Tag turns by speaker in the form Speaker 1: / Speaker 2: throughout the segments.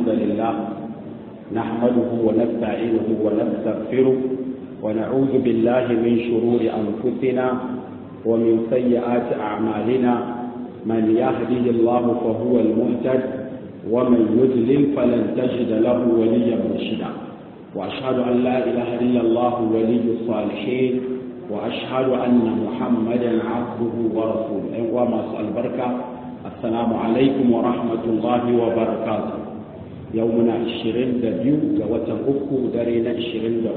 Speaker 1: الحمد لله نحمده ونستعينه ونستغفره ونعوذ بالله من شرور أنفسنا ومن سيئات أعمالنا من يهده الله فهو المهتد ومن يضلل فلن تجد له وليا مرشدا وأشهد أن لا إله إلا الله ولي الصالحين وأشهد أن محمدا عبده ورسوله وما سأل بركة السلام عليكم ورحمة الله وبركاته يومنا 22 ga watan uku dare na 23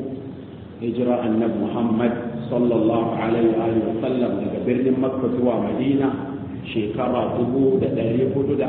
Speaker 1: hijira annabi Muhammad sallallahu alaihi wa sallam daga birnin Makka zuwa Madina shekara 1447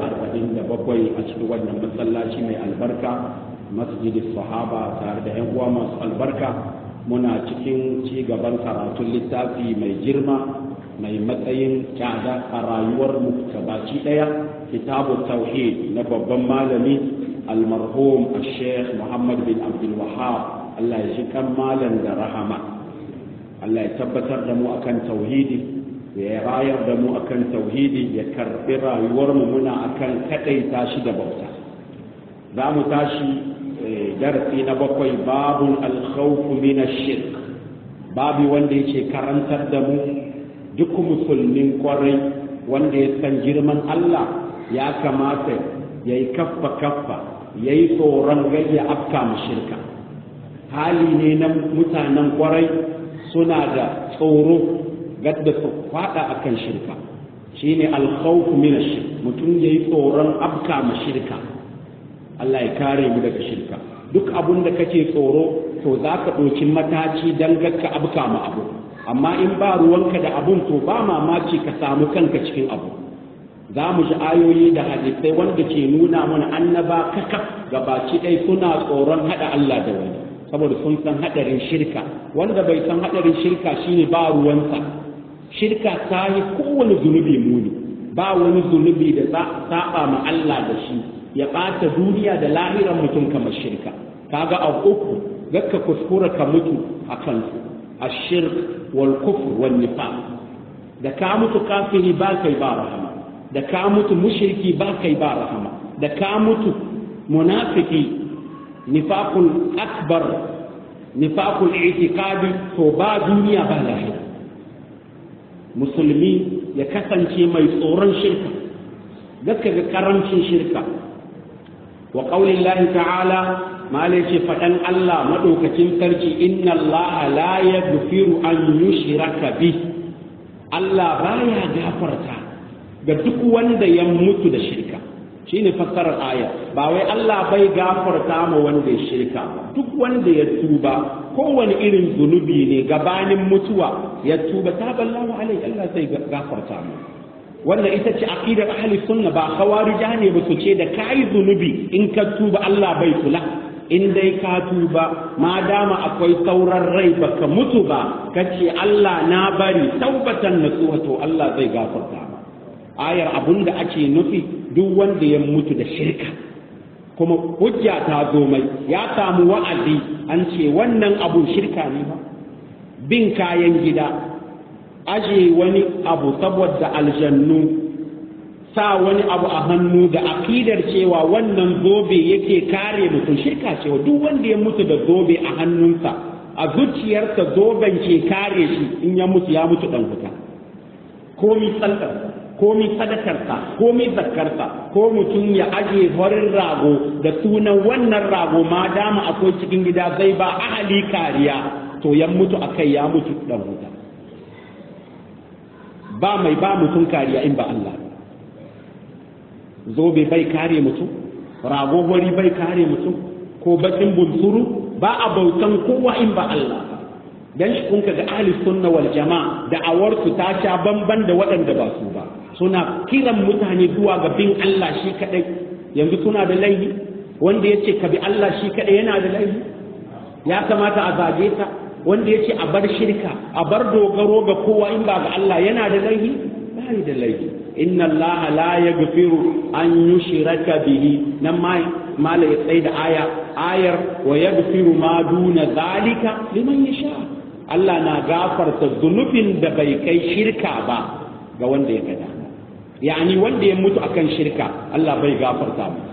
Speaker 1: a cikin wannan masallaci mai albarka masjidis sahaba tare da yan uwa masu albarka muna cikin ci gaban karatun littafi mai girma mai matsayin kyada a rayuwar mu gabaci daya kitabu tauhid na babban malami almarhum al-sheikh Muhammad bin Abdul Wahhab Allah ya shi kan malam da rahama Allah ya tabbatar da mu akan tauhidi ya rayar da mu akan tauhidi ya karbi rayuwar mu muna akan kadaita shi da bauta za mu tashi darasi na 7 babun al-khawf min ash-shirk babu wanda yake karantar da mu duk musulmin kwarai wanda ya san girman Allah ya kamata yayi kaffa yayi tsoron gayya afka mu shirka hali ne na mutanen kwarai suna da tsoro gadda su fada akan shirka shine al-khawf min ash-shirk mutum yayi tsoron afka mu shirka Allah ya kare mu daga shirka duk abun da kake tsoro to zaka ɗauki mataki dan gakka afka mu abu amma in ba ruwanka da abun to ba mamaki ka samu kanka cikin abu za mu ji ayoyi da hadisai wanda ke nuna mana annaba kakaf gabaci ɗai suna tsoron haɗa Allah da wani saboda sun san haɗarin shirka wanda bai san haɗarin shirka shine ba ruwansa shirka ta yi kowane zunubi muni ba wani zunubi da saba ma Allah da shi ya ɓata duniya da lahiran mutum kamar shirka kaga a uku gakka kuskura ka mutu a kansu ashirk wal kufr wal nifaq da ka mutu kafiri ba kai ba rahama da ka mutu mushriki ba kai ba rahama da ka mutu munafiki nifaqul akbar nifaqul i'tiqadi to ba duniya ba lahira musulmi ya kasance mai tsoron shirka gakka ga karancin shirka wa qaulillahi ta'ala malai ce faɗan Allah maɗaukacin sarki inna Allah la yaghfiru an yushraka bi Allah baya gafarta ga duk wanda ya mutu da shirka shine fassarar aya ba wai Allah bai gafarta ma wanda ya shirka duk wanda ya tuba kowane irin zunubi ne gabanin mutuwa ya tuba taballahu alai Allah sai gafarta mu wannan ita ce aqidar ahli sunna ba khawarija ne ba su ce da kai zunubi in ka tuba Allah bai kula in dai ka tuba ma dama akwai sauran rai baka mutu ba kace Allah na bari taubatan nasuha to Allah zai gafarta ma ayar abunda ake nufi duk wanda ya mutu da shirka kuma hujja ta zo mai ya samu wa'azi an ce wannan abu shirka ne ba bin kayan gida aje wani abu saboda aljannu sa wani abu a hannu da akidar cewa wannan zobe yake kare mutum shirka cewa duk wanda ya mutu da zobe a hannunsa a zuciyarsa zoben ke kare shi in ya mutu dan wuta komi sallar komi sadakarsa komi zakarsa ko mutum ya aje farin rago da sunan wannan rago ma dama akwai cikin gida zai ba ahali kariya to ya mutu akai ya mutu dan wuta ba mai ba mutum kariya in ba Allah zobe bai kare mutum rago wari bai kare mutum ko bakin bunsuru ba a bautan kowa in ba Allah dan shi kun ga ahli sunna wal jamaa da awarsu ta sha bamban da waɗanda ba su ba suna kiran mutane zuwa ga bin Allah shi kadai yanzu suna da laifi wanda yace ka bi Allah shi kadai yana da laifi ya kamata a zage ta wanda yace a bar shirka a bar dogaro ga kowa in ba ga Allah yana da laifi bai da laifi inna Allah la yaghfiru an yushraka bihi nan mala ya tsaye da ayar wa yaghfiru ma duna zalika liman yasha Allah na gafarta zunubin da bai kai shirka ba ga wanda ya gada yani wanda ya mutu akan shirka Allah bai gafarta mu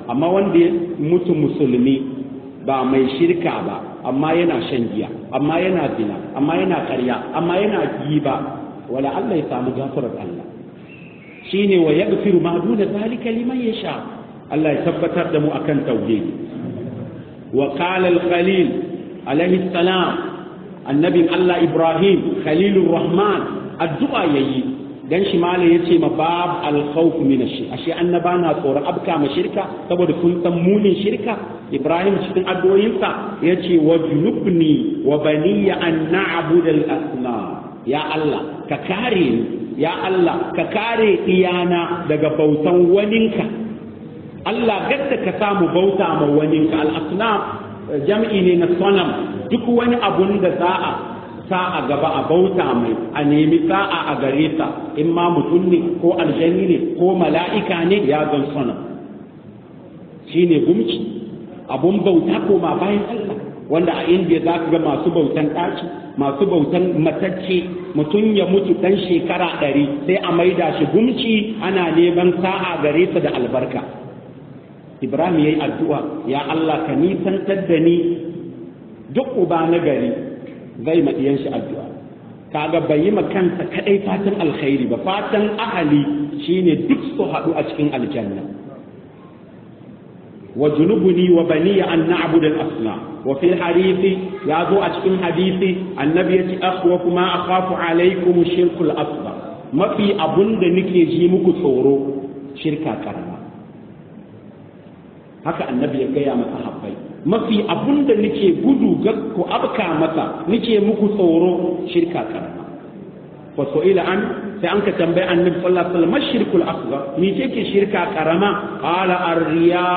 Speaker 1: amma wanda ya mutu musulmi ba mai shirka ba amma yana shan giya amma yana zina amma yana ƙarya amma yana giba wala Allah ya samu gafarar Allah shine wa yaghfiru ma duna zalika liman yasha Allah ya tabbatar da mu akan tauhidi wa qala al-khalil alayhi salam annabin Allah Ibrahim khalilur rahman addu'a yayi dan shi malai yace ma bab al-khawf min ash ashe annaba na tsoron abka ma shirka saboda kun san munin shirka Ibrahim cikin addu'o'insa yace wa junubni wa baniya an na'budu al-asnam ya Allah ka kare ni ya Allah ka kare iyana daga bautan waninka Allah gadda ka samu bauta ma waninka al-asnam jam'i ne na sanam duk wani abun da sa'a gaba a bauta mai a nemi sa'a a gare sa in ma mutum ne ko aljanni ne ko mala'ika ne ya zan sanam shine gumci abun bauta ko ma bayan Allah wanda a indiya za ka ga masu bautan ɗaci masu bautan matacce mutum ya mutu ɗan shekara 100 sai a maida shi gumci ana neman sa'a gare sa da albarka Ibrahim ya yi addu'a ya Allah ka nisantar da ni duk uba na gari zai maɗiyan shi addu'a kaga bai yi kansa kaɗai fatan alkhairi ba fatan ahali shine duk su haɗu a cikin aljanna wa junubuni wa baniya an na'budu al-asnam wa fil hadithi ya zo a cikin hadisi annabi ya ce akhwafu ma akhafu alaykum shirkul asghar mafi abun da nake ji muku tsoro shirka karama haka annabi ya gaya masa habbai mafi abun da nake gudu ga ku abka masa nake muku tsoro shirka karama fa su'ila an sai an ka tambaye annabi sallallahu alaihi wasallam shirkul asghar ni ce shirka karama qala ar-riya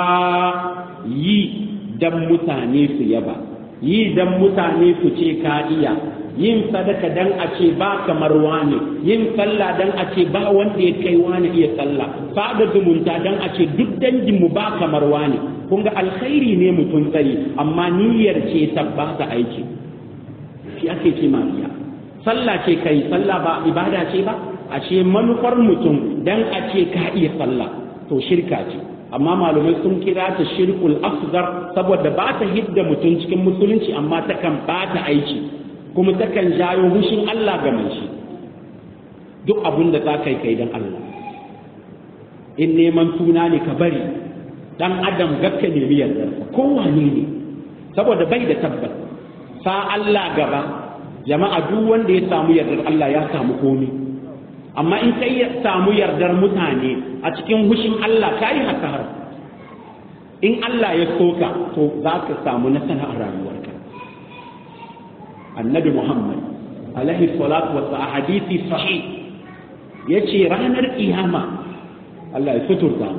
Speaker 1: yi dan mutane su yaba yi dan mutane su ce ka iya yin sadaka dan a ce ba kamar wani yin sallah dan a ce ba wanda ya kai wani iya sallah fada zumunta dan a ce duk dangin mu ba kamar wani kun ga alkhairi ne mutum tsari amma niyyar ce tabbata aiki shi ake ce mariya sallah ce kai sallah ba ibada ce ba a ce manufar mutum dan a ce ka iya sallah to shirka ce amma malumai sun kira ta shirkul asghar saboda ba ta hidda mutum cikin musulunci amma takan ba ta aiki kuma takan jayo hushin Allah ga mai shi duk abin da za ka yi kai don Allah in neman suna ne ka bari dan adam gakka nemi yardarsa kowane ne saboda bai da tabbas sa Allah gaba jama'a duk wanda ya samu yardar Allah ya samu komai amma in kai ya samu yardar mutane a cikin hushin Allah ka yi hasara in Allah ya soka to za ka samu nasara a rayuwarka annabi Muhammad alaihi salatu wa hadisi sahih yace ranar kiyama Allah ya suturta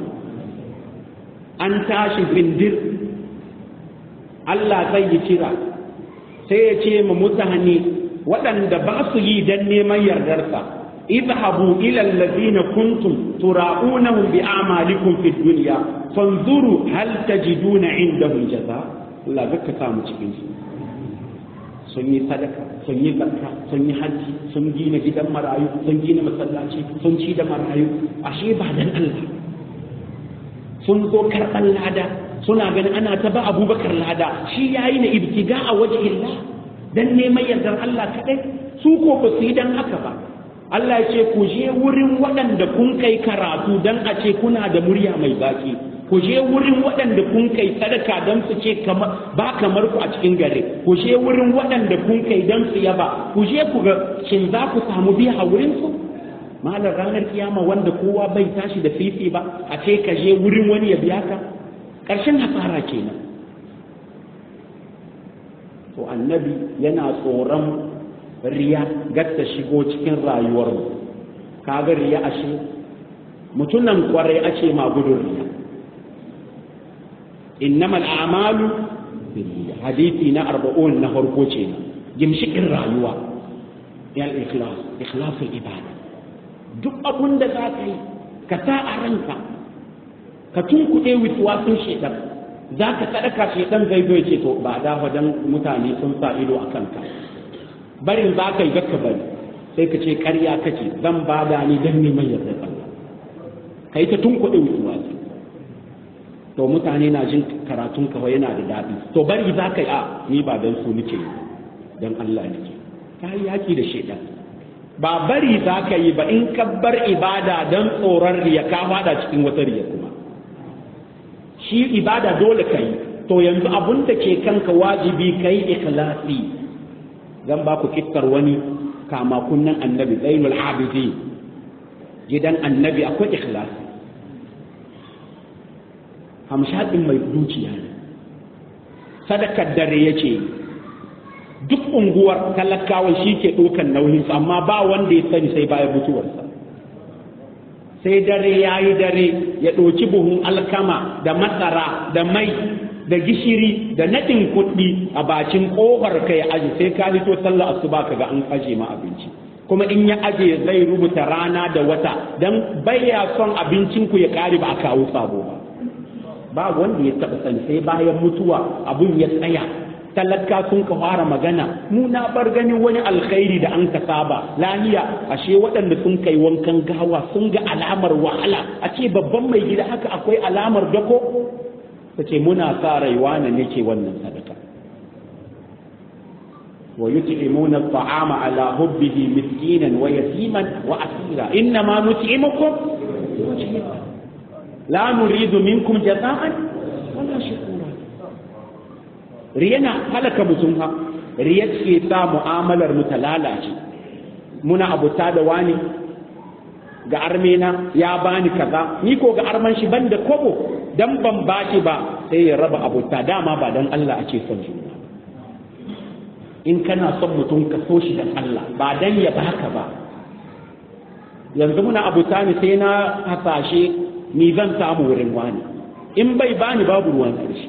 Speaker 1: an tashi bindir Allah zai yi kira sai ya ce ma mutane waɗanda ba su yi dan neman yardarsa idhabu ila alladhina kuntum tura'unahum bi'amalikum fid dunya fanzuru hal tajiduna indahum jaza Allah zaka samu cikin su sun yi sadaka sun yi zakka sun yi hajji sun gina gidan marayu sun gina masallaci sun ci da marayu ashe ba dan Allah sun zo karɓar lada suna ganin ana ta ba Abubakar lada shi yayi na ibtiga a wajhillah dan neman yardar Allah kadai su ko ba su yi dan haka ba Allah ya ce ku je wurin waɗanda kun kai karatu dan a ce kuna da murya mai baki ku je wurin waɗanda kun kai sadaka don su ce ba kamar ku a cikin gare ku je wurin waɗanda kun kai don su yaba ku je ku ga shin za ku samu biya a wurin su malar ranar kiyama wanda kowa bai tashi da fifi ba a ce ka je wurin wani ya biya ka ƙarshen hasara kenan to annabi yana tsoron riya gatta shigo cikin rayuwarmu kaga riya ashe mutunan kwarai ace ma gudun riya innamal a'malu binniyat hadisi na 40 na farko ce gimshikin rayuwa ya ikhlasul ibada duk abun da za ka yi ka sa a ranka ka tunkuɗe wisuwasun shaidan za ka sadaka shaidan zai zo ce to ba da wajen mutane sun sa ido a kanka barin za ka yi gakka bari sai ka ce ƙarya kace zan bada ni don neman yardar Allah ka yi ta tunkuɗe wisuwasun to mutane na jin karatun kawai yana da daɗi to bari za ka yi a ni ba don su nake don Allah nake ka yi yaki da shaidan ba bari za ka yi ba in ka bar ibada don tsoron riya ka fada cikin wata riya kuma shi ibada dole ka yi to yanzu abun da ke kanka wajibi ka yi ikhlasi zan ba ku kikkar wani kama kunnan annabi zainul abidi gidan annabi akwai ikhlasi hamshaɗin mai dukiya ne sadakar dare ya ce duk unguwar talakawa shi ke ɗaukan nauyinsa amma ba wanda ya sani sai bayan mutuwarsa sai dare ya yi dare ya ɗauki buhun alkama da masara da mai da gishiri da naɗin kuɗi a bakin ƙofar ka ya aji sai ka fito sallar asuba ka ga an aje ma abinci kuma in ya aje zai rubuta rana da wata don baya son abincinku ya ƙare ba a kawo sabo ba wanda ya taɓa sani sai bayan mutuwa abun ya tsaya talaka sun ka fara magana mu na bar ganin wani alkhairi da an ka saba lahiya ashe waɗanda sun kai wankan gawa sun ga alamar wahala a ce babban mai gida haka akwai alamar dako ta ce muna sa raiwa na ne ce wannan sadaka wa yut'imuna at'ama ala hubbihi miskinan wa yatiman wa asira inna ma nut'imukum la nuridu minkum jaza'an wala shukura riyana halaka mutum ha riya ce sa mu'amalar mu ta lalace muna abuta da wani ga armena ya bani kaza ni ko ga arman shi banda kobo dan ban bashi ba sai ya raba abuta dama ba dan Allah ake son juna in kana son mutum ka so shi dan Allah ba dan ya baka ba yanzu muna abuta ne sai na hasashe ni zan samu wurin wani in bai bani babu ruwan karshe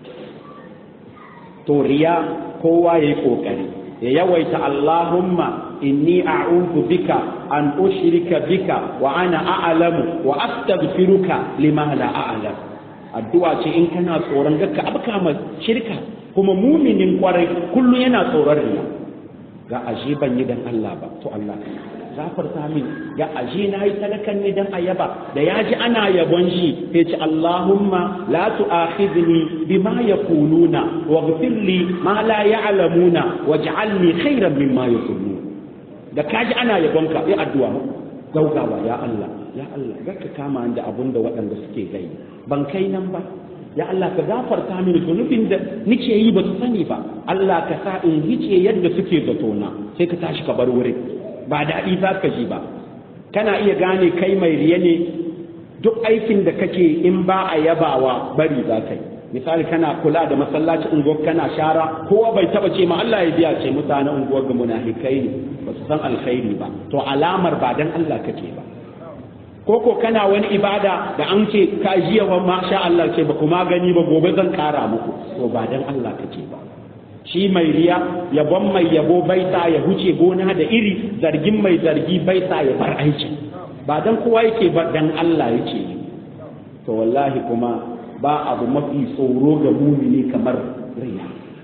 Speaker 1: to riya kowa yayi kokari ya yawaita Allahumma inni a'udhu bika an ushrika bika wa ana a'lamu wa astaghfiruka lima la a'lam addu'a ce in kana tsoron gakka abka ma shirka kuma muminin kwarai kullu yana tsoron riya ga ashe ban yi dan Allah ba to Allah gafarta min ga ashe na yi sadakan ne dan ayaba da yaji ana yabon shi sai ce Allahumma la tu'akhidni bima yaquluna waghfir li ma la ya'lamuna waj'alni khayran mimma yaqulun da kaji ana yabon ka yi addu'a gaugawa ya Allah ga ka kama da abun da waɗanda suke gai ban kai nan ba ya Allah ka gafarta mini zunubin da nike yi ba su sani ba Allah ka sa in hice yadda suke zato na sai ka tashi ka bar wurin ba daɗi za ka ji ba kana iya gane kai mai riya ne duk aikin da kake in ba a yabawa bari za ka yi misali kana kula da masallaci unguwar kana shara kowa bai taba ce ma Allah ya biya ce mutanen unguwar ga munafikai ne ba su san alkhairi ba to alamar ba dan Allah kake ba koko kana wani ibada da an ce ka jiya wa masha Allah ce ba kuma gani ba gobe zan kara muku to ba dan Allah kake ba shi mai riya yabon mai yabo bai sa ya huce gona da iri zargin mai zargi bai sa ya bar aiki ba dan kowa yake ba dan Allah yake to wallahi kuma ba abu mafi tsoro ga mumini kamar riya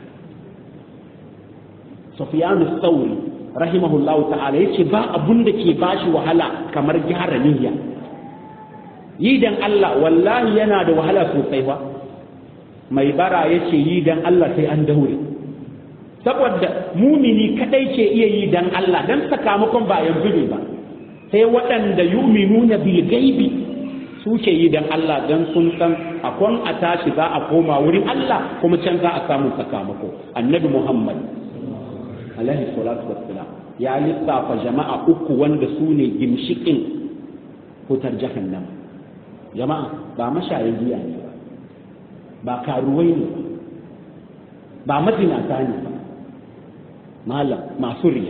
Speaker 1: Sufyan al-Thawri rahimahullahu ta'ala yace ba abun da ke bashi wahala kamar gyara niyya yi dan Allah wallahi yana da wahala sosai ba mai bara yace yi dan Allah sai an daure saboda mumini kadai ke iya yi dan Allah dan sakamakon ba yanzu ne ba sai waɗanda yu'minuna bil gaibi suke yi dan Allah dan sun san akon a tashi za a koma wurin Allah kuma can za a samu sakamako annabi Muhammad alaihi salatu wassalam ya lissafa jama'a uku wanda su ne gimshikin hutar jahannam jama'a ba mashayin giya ne ba karuwai ne ba mazinata ne ba malam masu riya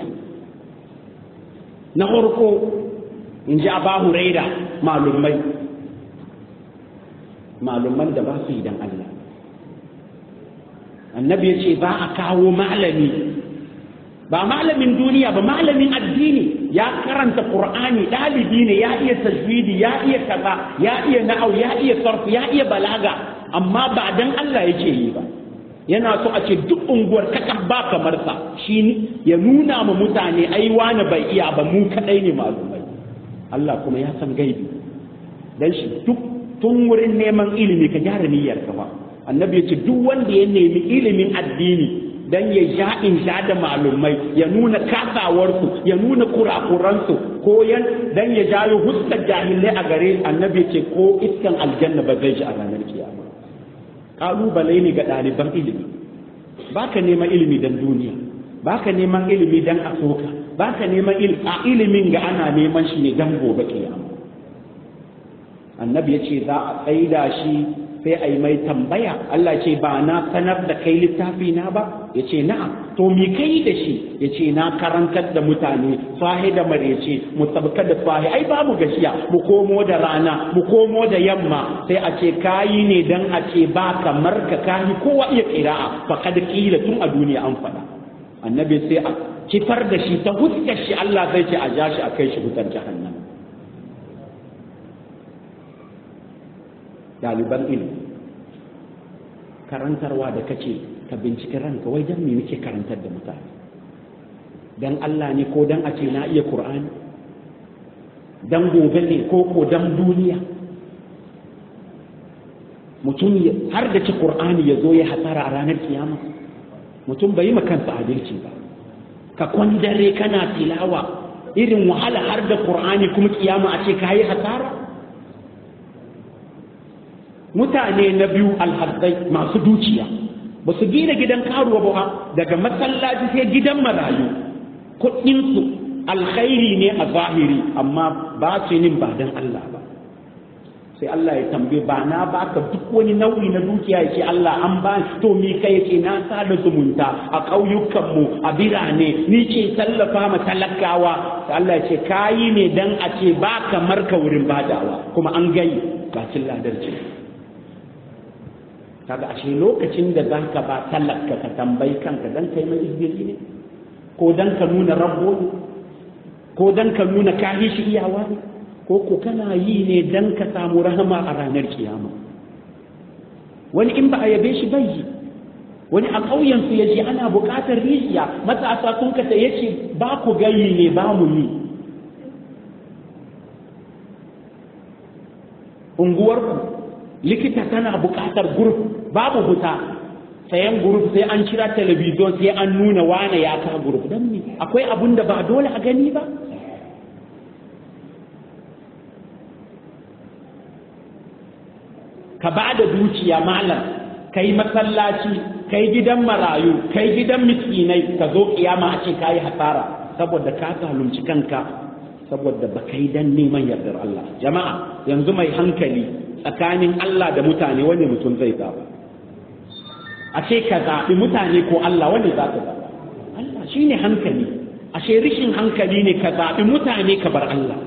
Speaker 1: na farko in ji Abu Huraira malumman da ba su yi dan Allah annabi ya ce ba a kawo malami ba malamin duniya ba malamin addini ya karanta qur'ani dalibi ne ya iya tajwidi ya iya kaza ya iya na'au ya iya sarf ya iya balaga amma ba dan Allah yake yi ba yana so a ce duk unguwar kaka ba kamar sa shi ya nuna ma mutane ai wani bai iya ba mu kadai ne malumai Allah kuma ya san gaibi dan shi duk tun wurin neman ilimi ka gyara niyyarka ba. Annabi ya ce duk wanda ya nemi ilimin addini dan ya ja da malumai, ya nuna kasawarsu, ya nuna kurakuransu, ko dan ya jayo huskar jahilai a gare, annabi ce ko iskan aljanna ba zai ji a ranar kiyama. Kalubale ne ga ɗaliban ilimi. Baka neman ilimi dan duniya, baka neman ilimi dan asoka, baka neman ilimin ga ana neman shi ne dan gobe kiyama. Annabi ya ce za a tsaida shi sai a yi mai tambaya. Allah ce ba na sanar da kai littafi na ba? Ya ce na'am. To me kai da shi? Ya ce na karantar da mutane sahi da marece, mu sabka da sahi, ai babu gashiya, mu komo da rana, mu komo da yamma. Sai a ce kayi ne dan a ce ba kamar ka kayi kowa iya qira'a, fa kad qila tun a duniya an faɗa. Annabi sai a kifar da shi ta huskar shi, Allah zai ce a ja shi a kai shi wutar jahannam. Ɗaliban ilimi, karantarwa da kace ka binciki ranka, wai dan me muke karantar da mutane? Dan Allah ne ko dan a ce na iya Qur'ani? Dan gobe ne ko dan duniya? Mutum har da ci Qur'ani ya zo ya hasara a ranar kiyama? Mutum bai yi kansa adalci ba. Ka kwandare kana tilawa irin wahala har da Qur'ani, kuma kiyama a ce ka yi hasara? Mutane na biyu alhazzai masu dukiya, ba su gina gidan karuwa ba, daga masallaci sai gidan marayu. Kuɗinsu alkhairi ne a zahiri, amma ba su yin ba don Allah ba. Sai Allah ya tambaye, ba na baka duk wani nau'i na dukiya? Ya ce Allah an ba to mi kai? Ya ce na sada zumunta a ƙauyukanmu, a birane, ni ce tallafa ma talakawa. Sai Allah ya ce kayi ne dan a ce ba kamar ka wurin badawa, kuma an gai bacin ladar ce. Kaga ashe lokacin da za ka ba talaka ka tambayi kanka, dan kai mai izgiri ne, ko dan ka nuna rabbo ne, ko dan ka nuna kayi shi iyawa ne, ko kana yi ne dan ka samu rahama a ranar kiyama. Wani in ba a yabe shi bai yi. Wani a ƙauyensu ya ce ana buƙatar rijiya, matasa sun kasa ya ce ba ku gayi ne ba mu yi. Unguwarku likita tana buƙatar guruf, babu huta, sayan guruf sai an kira talabijin sai an nuna wane ya ka guruf. Dan ne akwai abun da ba dole a gani ba. Ka ba da dukiya malam, kai masallaci, kai gidan marayu, kai gidan miskinai, ka zo kiyama a ce kayi hasara saboda ka zalunci kanka, saboda ba kai dan neman yardar Allah. Jama'a, yanzu mai hankali tsakanin Allah da mutane wani mutum zai zaɓa? A ce ka zaɓi mutane ko Allah, wani za ka zaɓa? Allah shi ne hankali. Ashe rishin hankali ne ka zaɓi mutane ka bar Allah.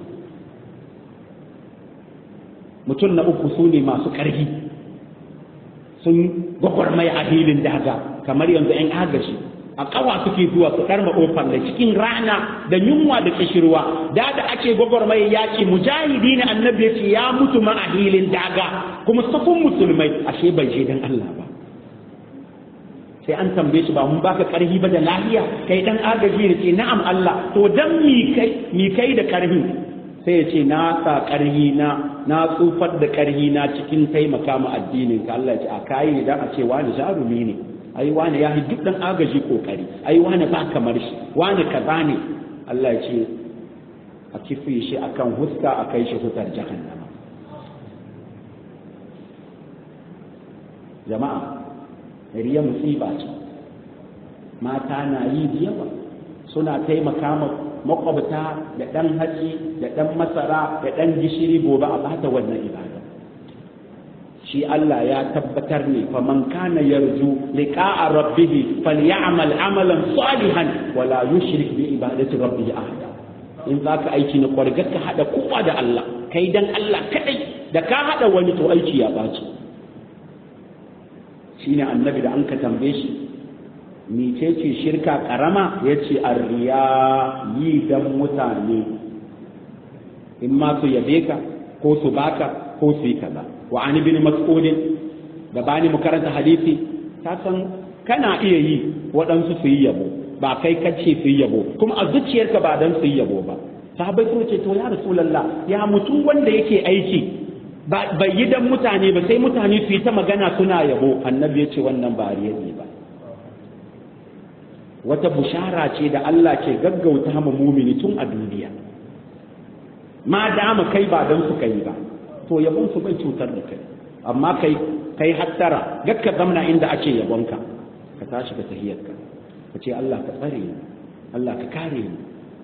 Speaker 1: Mutum na uku su ne masu ƙarfi, sun gwagwarmaya a hilin daga, kamar yanzu 'yan agashi a ƙawa suke zuwa su ɗarma ƙofar da cikin rana da yunwa da kishirwa. Da ake gwagwarmaya yaƙi, mujahidi ne annabi ya ce ya mutu ma a hilin daga, kuma safin musulmai, ashe bai je dan Allah ba. Sai an tambaye shi, ba mun baka ƙarfi ba da lafiya? Kai dan agaji ne? Ce na'am Allah. To dan mi kai da ƙarfi? Sai ya ce na sa ƙarhi na tsufar da ƙarhi na cikin taimaka ma addinin ka. Allah ya ce a kayi dan a ce wani jarumi ne, ai wani ya duk dan agaji kokari, ai wani ba kamar shi, wani kaza ne. Allah ya ce a kife shi akan huska, a kai shi hutar jahannama. Jama'a, riya musiba ce. Mata na yi da yawa, suna taimaka ma makwabta da ɗan hatsi da ɗan masara da ɗan gishiri, gobe a bata wannan ibada. Shi Allah ya tabbatar ne, fa man kana yarju liqa'a rabbih falyamal amalan salihan wa la yushrik bi ibadati rabbih ahada. In zaka aiki na kwargar ka hada kowa da Allah, kai dan Allah kadai, da ka hada wani to aiki ya baci. Shine annabi da an ka tambaye shi mecece shirka karama, ya ce arriya, yi dan mutane, in ma su yabe ka ko su baka ko su yi kaza. Wa an ibn mas'ud da bani mu karanta hadisi, ta san kana iya yi waɗansu su yi yabo, ba kai kace su yi yabo, kuma a zuciyarka ba dan su yi yabo ba. Sahabbai sun ce to ya rasulullah, ya mutum wanda yake aiki bai yi dan mutane ba sai mutane su yi ta magana suna yabo. Annabi ya ce wannan ba riya ne ba, wata bushara ce da Allah ke gaggauta ma mumini tun a duniya. Ma dama kai ba dan su kai ba to yabon su bai cutar da kai, amma kai hattara gakka zamna inda ake yabonka, ka tashi ka tahiyarka ka ce Allah ka tsare ni, Allah ka kare ni.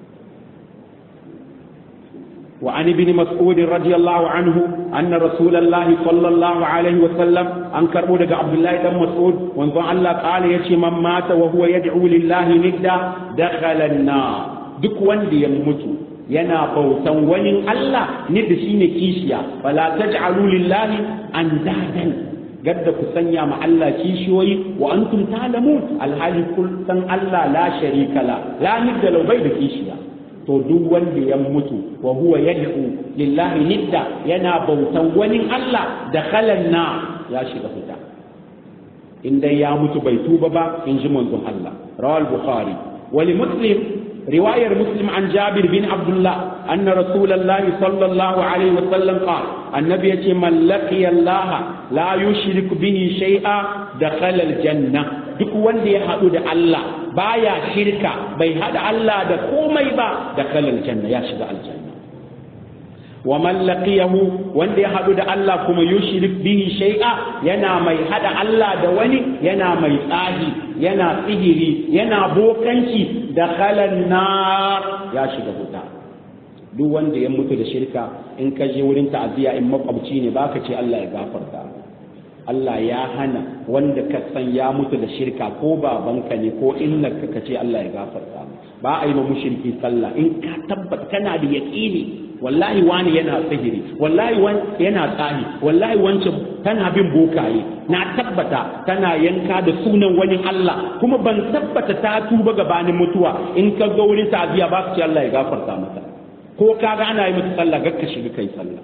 Speaker 1: wa an ibn mas'ud radiyallahu anhu anna rasulullahi sallallahu alaihi wa sallam an karbo daga abdullahi dan mas'ud wanzan Allah qala yace man mata wa huwa yad'u lillahi nidda dakhala an-nar. Duk wanda ya mutu yana bautan wani Allah ne da shine kishiya, fala taj'alu lillahi andadan, gadda ku sanya ma Allah kishiyoyi wa antum ta'lamun alhali kun san Allah la sharika la nidda lau bai da kishiya. To duk wanda ya mutu wa huwa yad'u lillahi nidda yana bautan wani Allah da khalanna ya shiga fita, inda ya mutu bai tuba ba, in ji manzon Allah. Rawal Bukhari wa li Muslim, riwayar Muslim an Jabir bin Abdullah anna Rasulullahi sallallahu alaihi wa sallam qala, annabi yace man laqiya Allah la yushriku bihi shay'a dakhala al-janna. Duk wanda ya haɗu da Allah baya shirka, bai haɗa Allah da komai ba, dakhala al-janna ya shiga aljanna. Wa man laqiyahu, wanda ya haɗu da Allah kuma yushrik bihi shay'a, yana mai haɗa Allah da wani, yana mai tsahi, yana sihiri, yana bokanci, dakhala an-nar ya shiga wuta. Duk wanda ya mutu da shirka, in ka je wurin ta'aziya in makwabci ne baka ce Allah ya gafarta. Allah ya hana wanda ka san ya mutu da shirka, ko babanka ne ko innaka ka ce Allah ya gafarta. Ba a yi ma mushriki sallah in ka tabbata kana da yaqini, wallahi wani yana sihiri, wallahi wani yana tsahi, wallahi wancan tana bin bokaye, na tabbata tana yanka da sunan wani Allah, kuma ban tabbata ta tuba gabanin mutuwa. In ka ga wurin ta'aziya ba ka ce Allah ya gafarta mata, ko ka ga ana yi mata sallah gakka shiga kai sallah.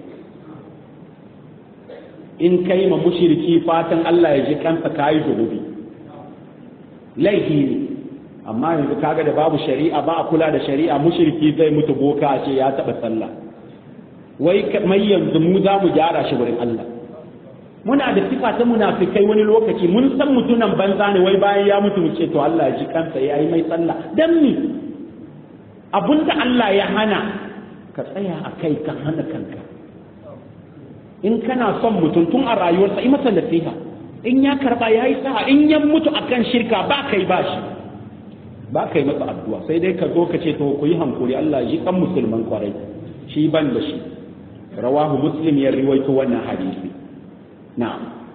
Speaker 1: In kai ma mushriki fatan Allah ya ji kansa kai zunubi, laifi ne. Amma yanzu kaga da babu shari'a, ba a kula da shari'a, mushriki zai mutu boka a ce ya taba sallah. Wai mai yanzu mu za mu gyara shi wurin Allah. Muna da sifa ta munafikai wani lokaci, mun san mutunan banza ne, wai bayan ya mutu mu ce to Allah ya ji kansa ya yi mai sallah. Dan ni abunda Allah ya hana ka tsaya a kai, ka hana kanka. In kana son mutum tun a rayuwarsa yi masa nasiha, in ya karba ya yi sa'a, in ya mutu akan shirka ba kai ba shi, ba kai masa addu'a, sai dai ka zo ka ce to ku yi hankuri Allah ji kan musulman kwarai, shi ban da shi. Rawahu Muslim ya riwaito wannan hadisi. Na'am.